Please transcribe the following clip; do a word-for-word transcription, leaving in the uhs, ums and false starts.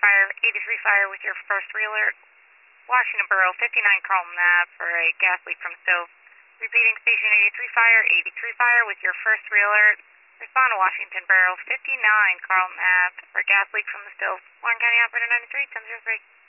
Fire, eighty-three Fire with your first reeler. Washington Borough, fifty-nine Carlton Ave for a gas leak from stove. Repeating Station eighty-three Fire, eighty-three Fire with your first reeler. Respond to Washington Borough, fifty-nine Carlton Ave for gas leak from the stove. Warren County Operator ninety-three, ten oh three.